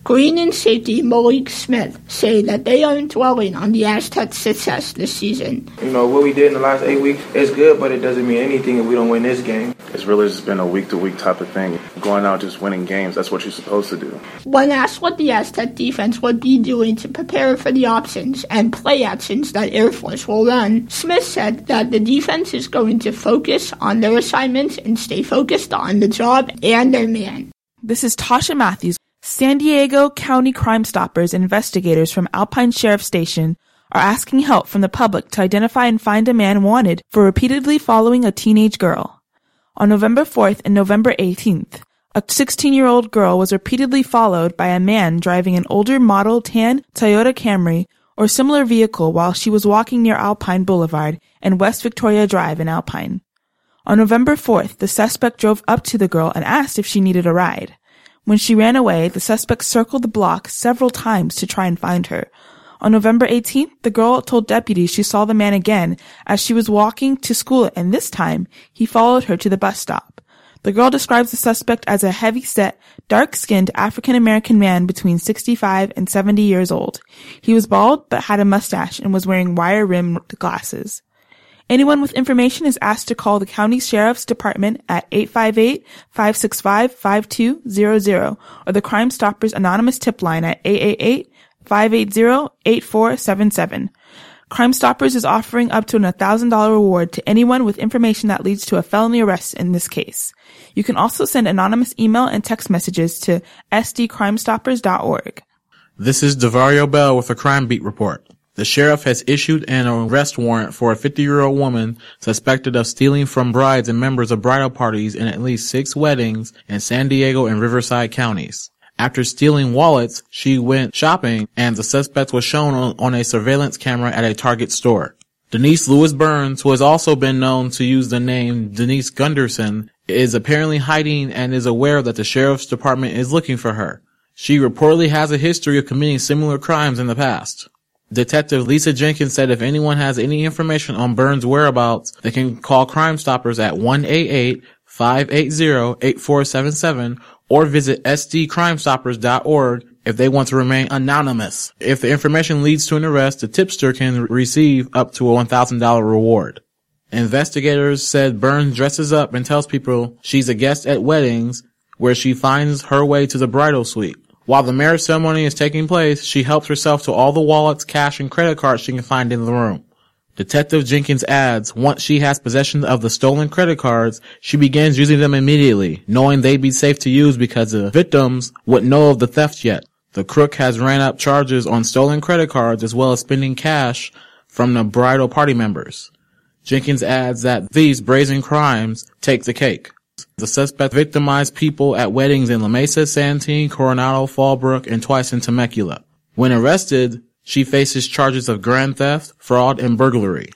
Green and safety Malik Smith say that they aren't dwelling on the Aztecs' success this season. You know, what we did in the last eight weeks is good, but it doesn't mean anything if we don't win this game. It's really just been a week-to-week type of thing. Going out just winning games, that's what you're supposed to do. When asked what the Aztec defense would be doing to prepare for the options and play actions that Air Force will run, Smith said that the defense is going to focus on their assignments and stay focused on the job and their man. This is Tasha Matthews. San Diego County Crime Stoppers and investigators from Alpine Sheriff Station are asking help from the public to identify and find a man wanted for repeatedly following a teenage girl. On November fourth and November eighteenth, a sixteen-year-old girl was repeatedly followed by a man driving an older model tan Toyota Camry or similar vehicle while she was walking near Alpine Boulevard and West Victoria Drive in Alpine. On November fourth, the suspect drove up to the girl and asked if she needed a ride. When she ran away, the suspect circled the block several times to try and find her. On November eighteenth, the girl told deputies she saw the man again as she was walking to school, and this time, he followed her to the bus stop. The girl describes the suspect as a heavy-set, dark-skinned African-American man between sixty-five and seventy years old. He was bald but had a mustache and was wearing wire-rimmed glasses. Anyone with information is asked to call the county sheriff's department at eight five eight, five six five, five two zero zero or the Crime Stoppers anonymous tip line at eight eight eight, five eight zero, eight four seven seven. Crime Stoppers is offering up to a one thousand dollars reward to anyone with information that leads to a felony arrest in this case. You can also send anonymous email and text messages to s d crime stoppers dot org. This is Devario Bell with a Crime Beat report. The sheriff has issued an arrest warrant for a fifty-year-old woman suspected of stealing from brides and members of bridal parties in at least six weddings in San Diego and Riverside counties. After stealing wallets, she went shopping and the suspect was shown on, on a surveillance camera at a Target store. Denise Lewis Burns, who has also been known to use the name Denise Gunderson, is apparently hiding and is aware that the sheriff's department is looking for her. She reportedly has a history of committing similar crimes in the past. Detective Lisa Jenkins said if anyone has any information on Burns' whereabouts, they can call Crime Stoppers at one eight eight, five eight zero, eight four seven seven or visit s d crime stoppers dot org if they want to remain anonymous. If the information leads to an arrest, the tipster can receive up to a one thousand dollars reward. Investigators said Burns dresses up and tells people she's a guest at weddings where she finds her way to the bridal suite. While the marriage ceremony is taking place, she helps herself to all the wallets, cash, and credit cards she can find in the room. Detective Jenkins adds, once she has possession of the stolen credit cards, she begins using them immediately, knowing they'd be safe to use because the victims wouldn't know of the theft yet. The crook has ran up charges on stolen credit cards as well as spending cash from the bridal party members. Jenkins adds that these brazen crimes take the cake. The suspect victimized people at weddings in La Mesa, Santee, Coronado, Fallbrook, and twice in Temecula. When arrested, she faces charges of grand theft, fraud, and burglary.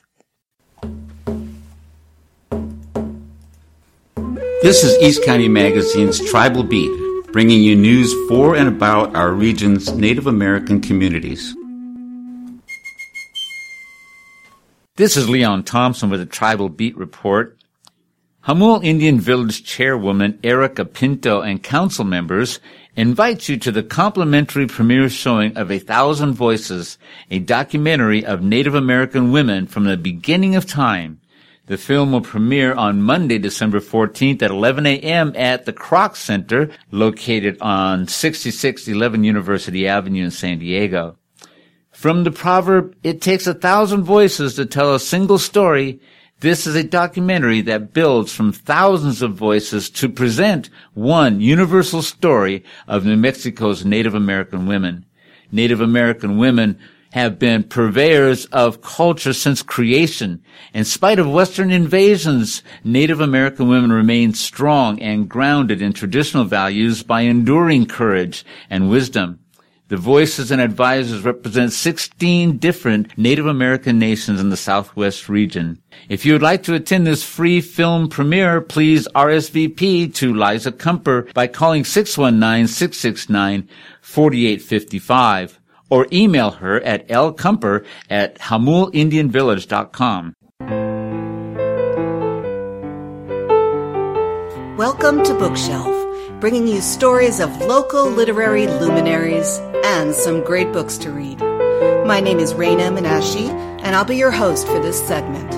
This is East County Magazine's Tribal Beat, bringing you news for and about our region's Native American communities. This is Leon Thompson with a Tribal Beat report. Hamul Indian Village Chairwoman Erica Pinto and council members invite you to the complimentary premiere showing of A Thousand Voices, a documentary of Native American women from the beginning of time. The film will premiere on Monday, December fourteenth at eleven a.m. at the Kroc Center, located on sixty-six eleven University Avenue in San Diego. From the proverb, it takes a thousand voices to tell a single story, this is a documentary that builds from thousands of voices to present one universal story of New Mexico's Native American women. Native American women have been purveyors of culture since creation. In spite of Western invasions, Native American women remain strong and grounded in traditional values by enduring courage and wisdom. The voices and advisors represent sixteen different Native American nations in the Southwest region. If you would like to attend this free film premiere, please R S V P to Liza Kumper by calling six one nine, six six nine, four eight five five or email her at lkumper at hamul indian village dot com. Welcome to Bookshelf. bringing you stories of local literary luminaries and some great books to read. My name is Raina Menashe, and I'll be your host for this segment.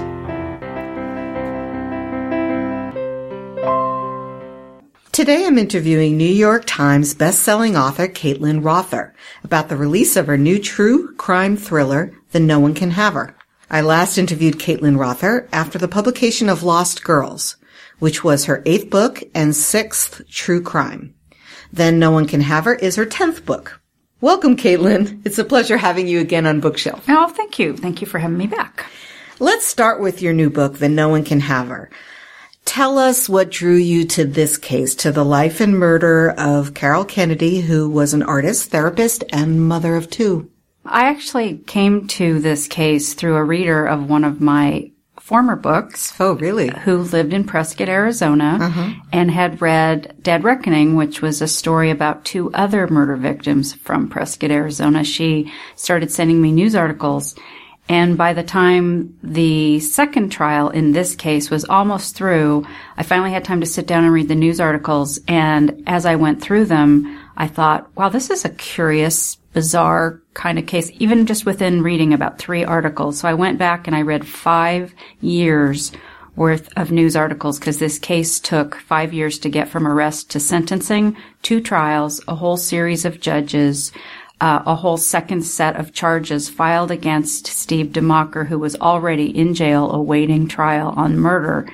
Today I'm interviewing New York Times bestselling author Caitlin Rother about the release of her new true crime thriller, The No One Can Have Her. I last interviewed Caitlin Rother after the publication of Lost Girls, which was her eighth book and sixth true crime. Then No One Can Have Her is her tenth book. Welcome, Caitlin. It's a pleasure having you again on Bookshelf. Oh, thank you. Thank you for having me back. Let's start with your new book, The No One Can Have Her. Tell us what drew you to this case, to the life and murder of Carol Kennedy, who was an artist, therapist, and mother of two. I actually came to this case through a reader of one of my former books. Oh, really? Who lived in Prescott, Arizona, uh-huh. and had read Dead Reckoning, which was a story about two other murder victims from Prescott, Arizona. She started sending me news articles. And by the time the second trial in this case was almost through, I finally had time to sit down and read the news articles. And as I went through them, I thought, wow, this is a curious, bizarre kind of case, even just within reading about three articles. So I went back and I read five years worth of news articles because this case took five years to get from arrest to sentencing, two trials, a whole series of judges, Uh, a whole second set of charges filed against Steve DeMacher, who was already in jail awaiting trial on murder.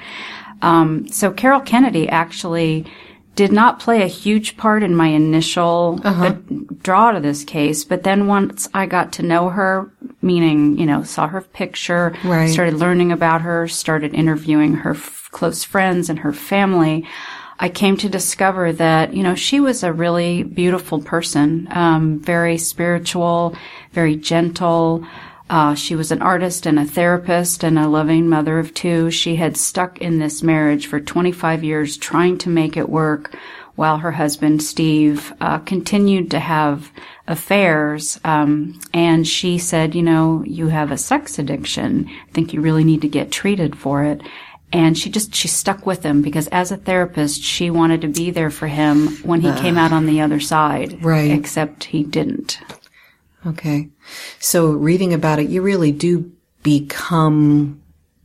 Um, so Carol Kennedy actually did not play a huge part in my initial uh-huh. draw to this case. But then once I got to know her, meaning, you know, saw her picture, right. started learning about her, started interviewing her f- close friends and her family, I came to discover that, you know, she was a really beautiful person, um, very spiritual, very gentle. Uh, she was an artist and a therapist and a loving mother of two. She had stuck in this marriage for twenty-five years trying to make it work while her husband, Steve, uh, continued to have affairs. Um, and she said, you know, you have a sex addiction. I think you really need to get treated for it. And she just, she stuck with him because as a therapist, she wanted to be there for him when he uh, came out on the other side. Right. Except he didn't. Okay. So reading about it, you really do become,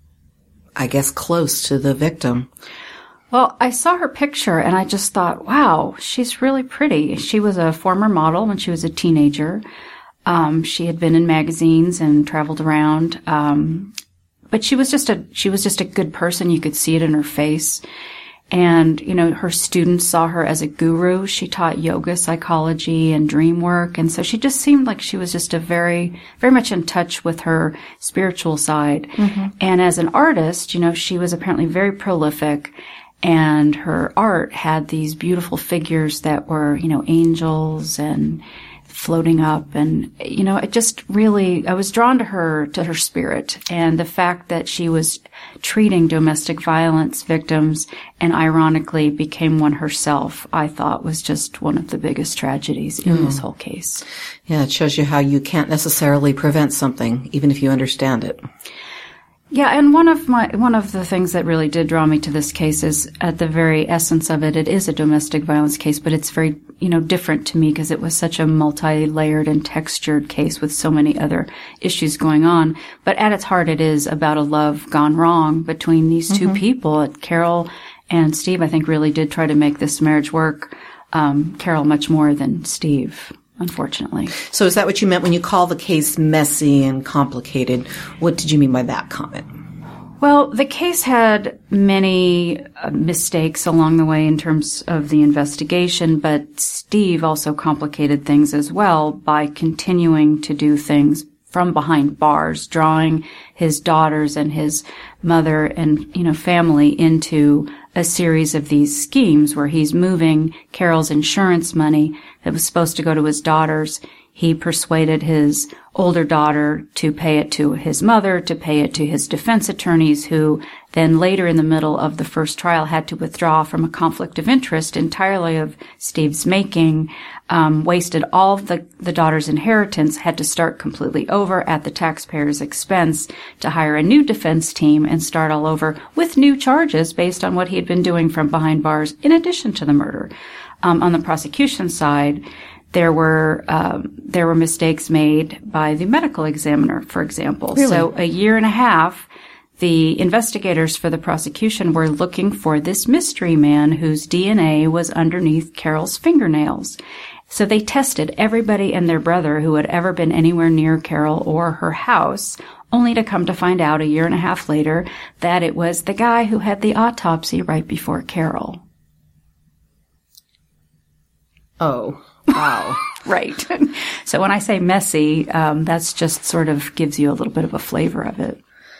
I guess, close to the victim. Well, I saw her picture and I just thought, wow, she's really pretty. She was a former model when she was a teenager. Um, she had been in magazines and traveled around. Um, But she was just a, she was just a good person. You could see it in her face. And, you know, her students saw her as a guru. She taught yoga, psychology, and dream work. And so she just seemed like she was just a very, very much in touch with her spiritual side. Mm-hmm. And as an artist, you know, she was apparently very prolific. And her art had these beautiful figures that were, you know, angels and floating up. And, you know, it just really, I was drawn to her, to her spirit. And the fact that she was treating domestic violence victims and ironically became one herself, I thought was just one of the biggest tragedies in mm. this whole case. Yeah, it shows you how you can't necessarily prevent something, even if you understand it. Yeah, and one of my one of the things that really did draw me to this case is at the very essence of it, it is a domestic violence case, but it's very, you know, different to me because it was such a multi-layered and textured case with so many other issues going on. But at its heart, it is about a love gone wrong between these two mm-hmm. people. Carol and Steve, I think, really did try to make this marriage work. Um, Carol much more than Steve, unfortunately. So is that what you meant when you call the case messy and complicated? What did you mean by that comment? Well, the case had many uh, mistakes along the way in terms of the investigation, but Steve also complicated things as well by continuing to do things from behind bars, drawing his daughters and his mother and, you know, family into a series of these schemes where he's moving Carol's insurance money that was supposed to go to his daughters. He persuaded his older daughter to pay it to his mother, to pay it to his defense attorneys, who then later in the middle of the first trial had to withdraw from a conflict of interest entirely of Steve's making, um, wasted all of the, the daughter's inheritance, had to start completely over at the taxpayer's expense to hire a new defense team and start all over with new charges based on what he had been doing from behind bars in addition to the murder. Um, on the prosecution side, there were um, there were mistakes made by the medical examiner, for example. Really? So a year and a half, the investigators for the prosecution were looking for this mystery man whose D N A was underneath Carol's fingernails. So they tested everybody and their brother who had ever been anywhere near Carol or her house, only to come to find out a year and a half later that it was the guy who had the autopsy right before Carol. Oh, wow. Right. So when I say messy, um, that's just sort of gives you a little bit of a flavor of it.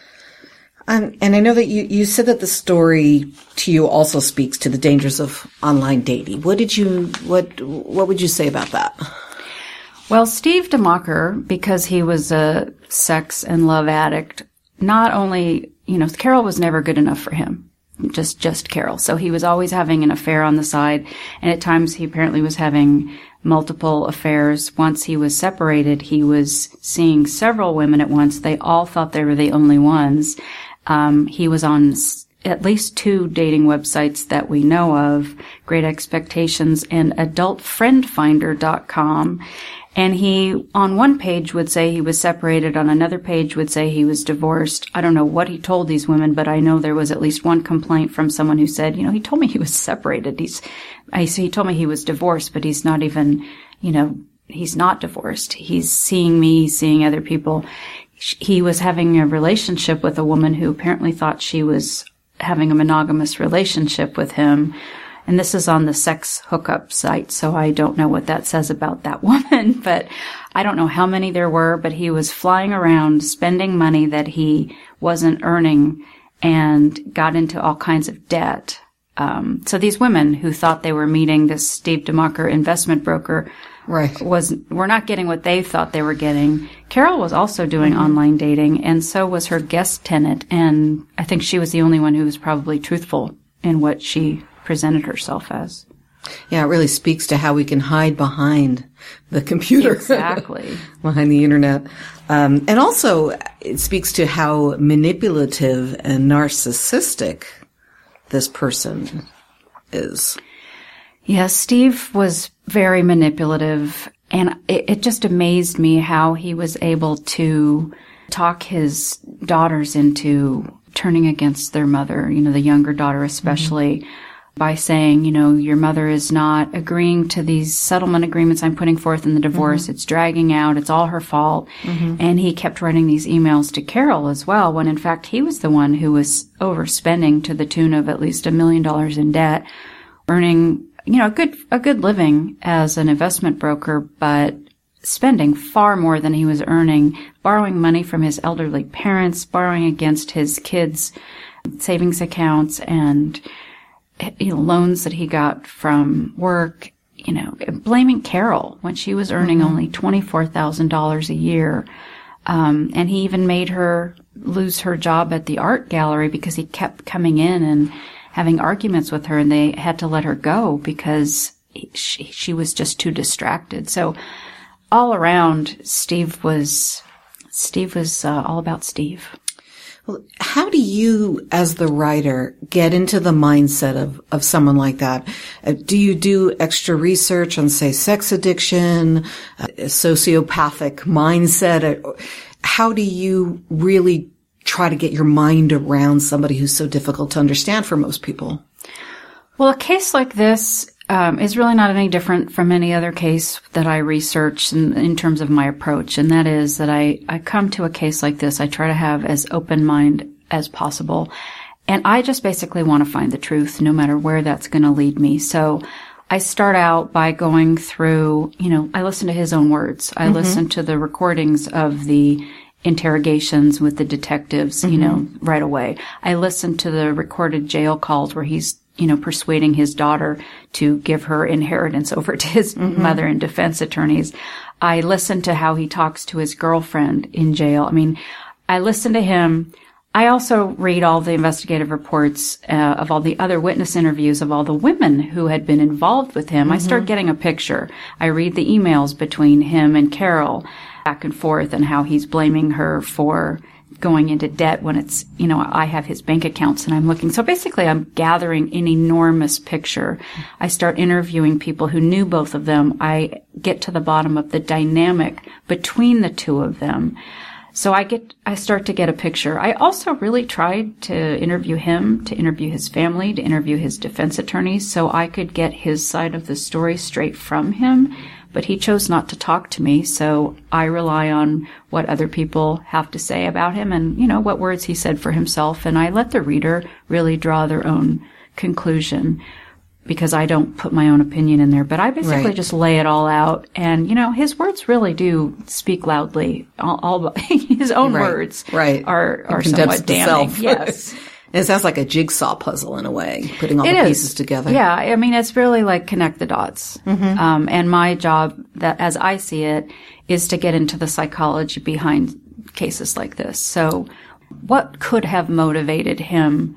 Um, and I know that you, you said that the story to you also speaks to the dangers of online dating. What did you, what, what would you say about that? Well, Steve DeMacher, because he was a sex and love addict, not only, you know, Carol was never good enough for him. Just, just Carol. So he was always having an affair on the side. And at times he apparently was having multiple affairs. Once he was separated, he was seeing several women at once. They all thought they were the only ones. Um, he was on at least two dating websites that we know of, Great Expectations and adult friend finder dot com. And he, on one page, would say he was separated. On another page would say he was divorced. I don't know what he told these women, but I know there was at least one complaint from someone who said, you know, he told me he was separated. He's, I he told me he was divorced, but he's not even, you know, he's not divorced. He's seeing me, seeing other people. He was having a relationship with a woman who apparently thought she was having a monogamous relationship with him. And this is on the sex hookup site, so I don't know what that says about that woman, but I don't know how many there were, but he was flying around spending money that he wasn't earning and got into all kinds of debt. Um, so these women who thought they were meeting this Steve DeMacher investment broker right. was were not getting what they thought they were getting. Carol was also doing mm-hmm. online dating, and so was her guest tenant, and I think she was the only one who was probably truthful in what she presented herself as. Yeah, it really speaks to how we can hide behind the computer. Exactly. Behind the internet. Um, and also, it speaks to how manipulative and narcissistic this person is. Yes, Steve was very manipulative, and it, it just amazed me how he was able to talk his daughters into turning against their mother, you know, the younger daughter especially, mm-hmm. by saying, you know, your mother is not agreeing to these settlement agreements I'm putting forth in the divorce. Mm-hmm. It's dragging out. It's all her fault. Mm-hmm. And he kept writing these emails to Carol as well, when in fact he was the one who was overspending to the tune of at least a million dollars in debt, earning, you know, a good, a good living as an investment broker, but spending far more than he was earning, borrowing money from his elderly parents, borrowing against his kids' savings accounts and, you know, loans that he got from work, you know, blaming Carol when she was earning mm-hmm. only twenty-four thousand dollars a year. Um, and he even made her lose her job at the art gallery because he kept coming in and having arguments with her, and they had to let her go because she, she was just too distracted. So all around, Steve was, Steve was uh, all about Steve. Well, how do you, as the writer, get into the mindset of, of someone like that? Uh, do you do extra research on, say, sex addiction, uh, sociopathic mindset? Uh, how do you really try to get your mind around somebody who's so difficult to understand for most people? Well, a case like this um, is really not any different from any other case that I research in, in terms of my approach, and that is that I, I come to a case like this, I try to have as open mind as possible, and I just basically want to find the truth, no matter where that's going to lead me. So I start out by going through, you know, I listen to his own words. I mm-hmm. listen to the recordings of the interrogations with the detectives, mm-hmm. you know, right away. I listen to the recorded jail calls where he's, you know, persuading his daughter to give her inheritance over to his mm-hmm. mother and defense attorneys. I listen to how he talks to his girlfriend in jail. I mean, I listen to him. I also read all the investigative reports uh, of all the other witness interviews of all the women who had been involved with him. Mm-hmm. I start getting a picture. I read the emails between him and Carol back and forth and how he's blaming her for going into debt when it's, you know, I have his bank accounts and I'm looking. So basically I'm gathering an enormous picture. I start interviewing people who knew both of them. I get to the bottom of the dynamic between the two of them. So I get, I start to get a picture. I also really tried to interview him, to interview his family, to interview his defense attorneys so I could get his side of the story straight from him. But he chose not to talk to me, so I rely on what other people have to say about him and, you know, what words he said for himself, and I let the reader really draw their own conclusion because I don't put my own opinion in there. But I basically right. just lay it all out, and, you know, his words really do speak loudly. All, all his own right. words right. are, are somewhat damning. Yes. It sounds like a jigsaw puzzle in a way, putting all it the is. pieces together. Yeah, I mean, it's really like connect the dots. Mm-hmm. Um, and my job, that as I see it, is to get into the psychology behind cases like this. So, what could have motivated him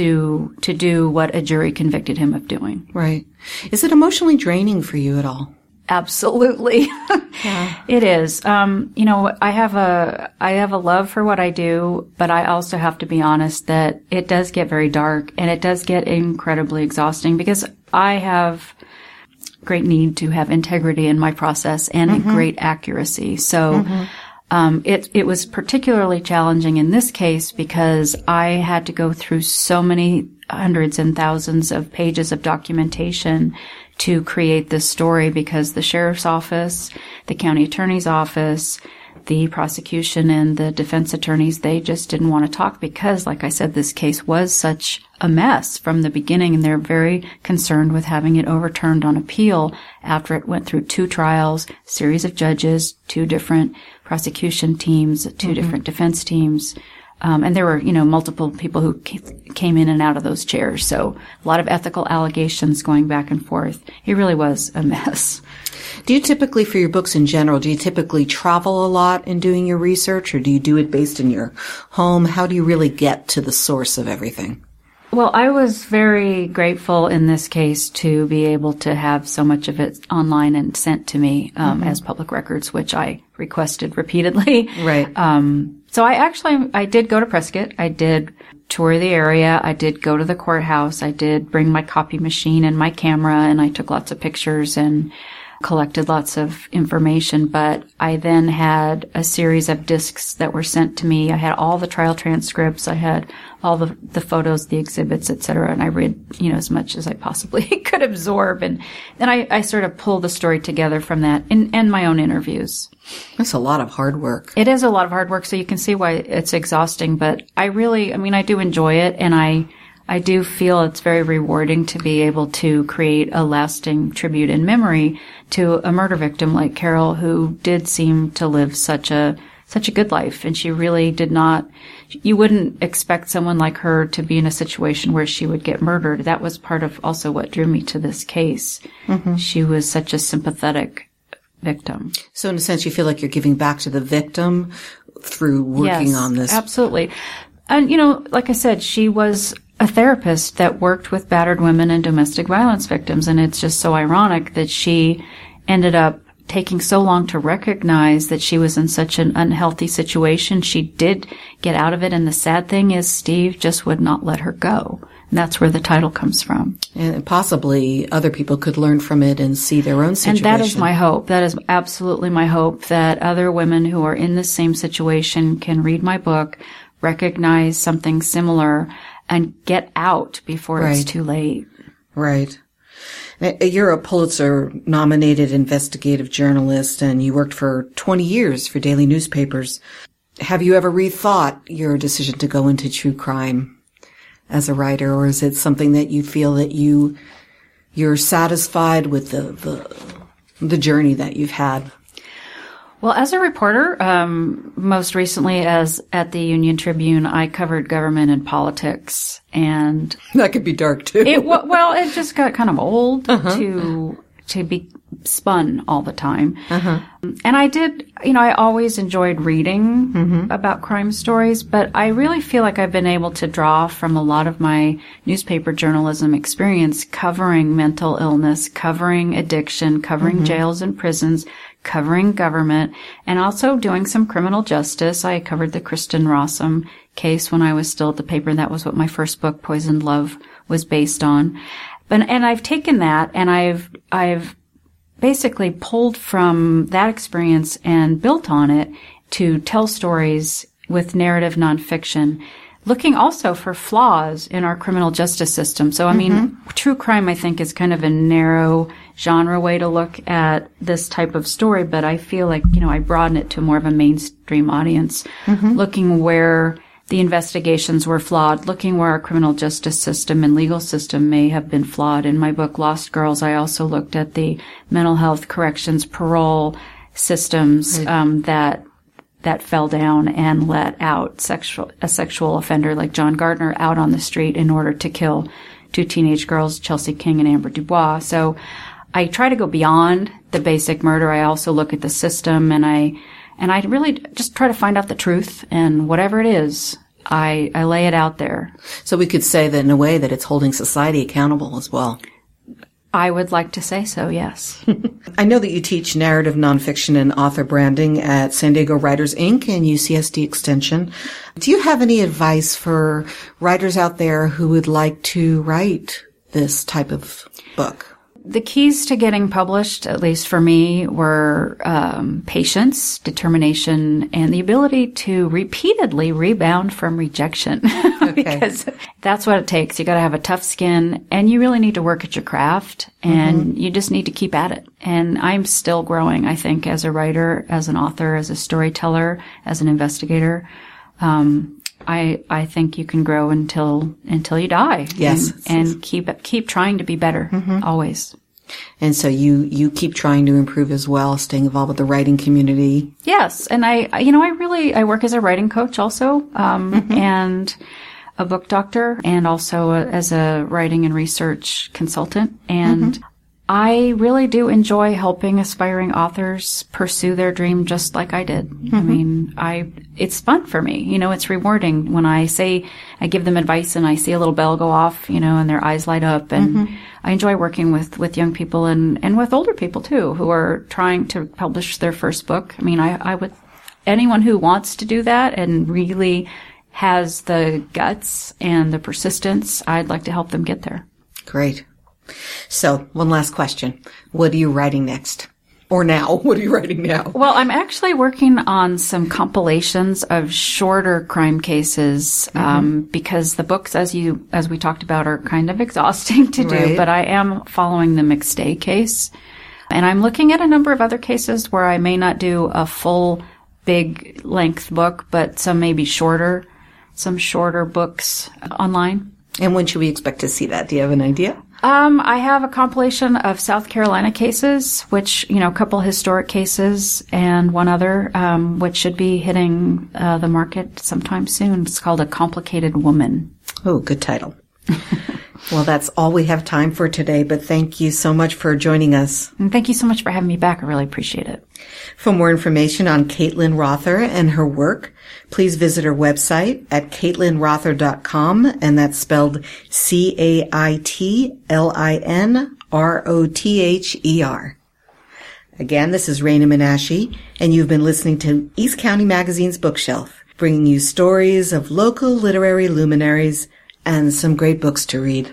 to to do what a jury convicted him of doing? Right. Is it emotionally draining for you at all? Absolutely. Yeah. It is. Um, you know, I have a, I have a love for what I do, but I also have to be honest that it does get very dark and it does get incredibly exhausting because I have great need to have integrity in my process and mm-hmm. a great accuracy. So, mm-hmm. um, it, it was particularly challenging in this case because I had to go through so many hundreds and thousands of pages of documentation to create this story because the sheriff's office, the county attorney's office, the prosecution and the defense attorneys, they just didn't want to talk because, like I said, this case was such a mess from the beginning, and they're very concerned with having it overturned on appeal after it went through two trials, series of judges, two different prosecution teams, two mm-hmm. different defense teams. Um, and there were, you know, multiple people who came in and out of those chairs. So a lot of ethical allegations going back and forth. It really was a mess. Do you typically, for your books in general, do you typically travel a lot in doing your research, or do you do it based in your home? How do you really get to the source of everything? Well, I was very grateful in this case to be able to have so much of it online and sent to me um, mm-hmm. as public records, which I requested repeatedly. Right. Um, so I actually, I did go to Prescott. I did tour the area. I did go to the courthouse. I did bring my copy machine and my camera, and I took lots of pictures and collected lots of information. But I then had a series of discs that were sent to me. I had all the trial transcripts. I had all the the photos, the exhibits, et cetera. And I read, you know, as much as I possibly could absorb. And then I, I sort of pulled the story together from that and, and my own interviews. That's a lot of hard work. It is a lot of hard work. So you can see why it's exhausting. But I really, I mean, I do enjoy it. And I, I do feel it's very rewarding to be able to create a lasting tribute in memory to a murder victim like Carol, who did seem to live such a such a good life. And she really did not, you wouldn't expect someone like her to be in a situation where she would get murdered. That was part of also what drew me to this case. Mm-hmm. She was such a sympathetic victim. So in a sense, you feel like you're giving back to the victim through working yes, on this. Absolutely. And, you know, like I said, she was a therapist that worked with battered women and domestic violence victims. And it's just so ironic that she ended up taking so long to recognize that she was in such an unhealthy situation. She did get out of it. And the sad thing is Steve just would not let her go. And that's where the title comes from. And possibly other people could learn from it and see their own situation. And that is my hope. That is absolutely my hope, that other women who are in the same situation can read my book, recognize something similar, and get out before right. it's too late. Right. You're a Pulitzer-nominated investigative journalist, and you worked for twenty years for daily newspapers. Have you ever rethought your decision to go into true crime as a writer, or is it something that you feel that you you're satisfied with the the, the journey that you've had? Well, as a reporter, um, most recently as at the Union Tribune, I covered government and politics, and that could be dark too. It well, it just got kind of old uh-huh. to to be spun all the time. Uh-huh. And I did, you know, I always enjoyed reading Mm-hmm. about crime stories, but I really feel like I've been able to draw from a lot of my newspaper journalism experience covering mental illness, covering addiction, covering Mhm. jails and prisons, covering government, and also doing some criminal justice. I covered the Kristen Rossum case when I was still at the paper, and that was what my first book, Poisoned Love, was based on. But, and I've taken that and I've, I've basically pulled from that experience and built on it to tell stories with narrative nonfiction, looking also for flaws in our criminal justice system. So, I mean, Mhm. true crime, I think, is kind of a narrow genre way to look at this type of story, but I feel like, you know, I broaden it to more of a mainstream audience, Mhm. looking where the investigations were flawed, looking where our criminal justice system and legal system may have been flawed. In my book, Lost Girls, I also looked at the mental health, corrections, parole systems um, that that fell down and let out sexual a sexual offender like John Gardner out on the street in order to kill two teenage girls, Chelsea King and Amber Dubois. So I try to go beyond the basic murder. I also look at the system, and I and I really just try to find out the truth, and whatever it is, I, I lay it out there. So we could say that in a way that it's holding society accountable as well. I would like to say so, yes. I know that you teach narrative nonfiction and author branding at San Diego Writers Incorporated and U C S D Extension. Do you have any advice for writers out there who would like to write this type of book? The keys to getting published, at least for me, were um, patience, determination, and the ability to repeatedly rebound from rejection. Because that's what it takes. You got to have a tough skin, and you really need to work at your craft, and Mhm. you just need to keep at it. And I'm still growing, I think, as a writer, as an author, as a storyteller, as an investigator. Um, I I think you can grow until until you die. Yes. and, and keep keep trying to be better Mhm. always. And so you, you keep trying to improve as well, staying involved with the writing community. Yes, and I, I- you know, I really I work as a writing coach also, um, and a book doctor, and also a, as a writing and research consultant, and. Mhm. I really do enjoy helping aspiring authors pursue their dream just like I did. I Mhm. mean, I, it's fun for me. You know, it's rewarding when I say, I give them advice and I see a little bell go off, you know, and their eyes light up. And Mhm. I enjoy working with, with young people and, and with older people too, who are trying to publish their first book. I mean, I, I would, anyone who wants to do that and really has the guts and the persistence, I'd like to help them get there. Great. So, one last question. What are you writing next? Or now? What are you writing now? Well, I'm actually working on some compilations of shorter crime cases, um, because the books, as you, as we talked about, are kind of exhausting to do, Right. but I am following the McStay case. And I'm looking at a number of other cases where I may not do a full big length book, but some maybe shorter, some shorter books online. And when should we expect to see that? Do you have an idea? Um, I have a compilation of South Carolina cases, which, you know, a couple historic cases and one other, um, which should be hitting uh, the market sometime soon. It's called A Complicated Woman. Oh, good title. Well, that's all we have time for today, but thank you so much for joining us. And thank you so much for having me back. I really appreciate it. For more information on Caitlin Rother and her work, please visit her website at caitlin rother dot com, and that's spelled C A I T L I N R O T H E R. Again, this is Raina Menashe, and you've been listening to East County Magazine's Bookshelf, bringing you stories of local literary luminaries and some great books to read.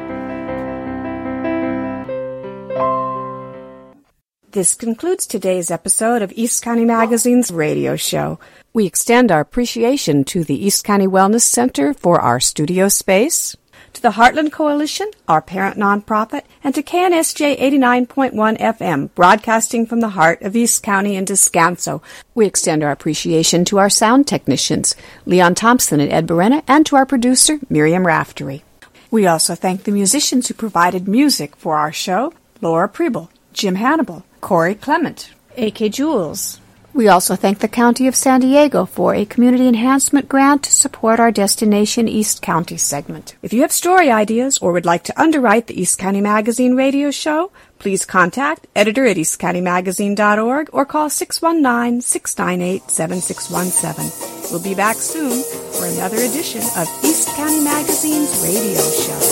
This concludes today's episode of East County Magazine's radio show. We extend our appreciation to the East County Wellness Center for our studio space, to the Heartland Coalition, our parent nonprofit, and to K N S J eighty-nine point one F M, broadcasting from the heart of East County in Descanso. We extend our appreciation to our sound technicians, Leon Thompson and Ed Berena, and to our producer, Miriam Raftery. We also thank the musicians who provided music for our show: Laura Preble, Jim Hannibal, Corey Clement, A K Jules, We also thank the County of San Diego for a community enhancement grant to support our Destination East County segment. If you have story ideas or would like to underwrite the East County Magazine radio show, please contact editor at east county magazine dot org or call six one nine, six nine eight, seven six one seven. We'll be back soon for another edition of East County Magazine's radio show.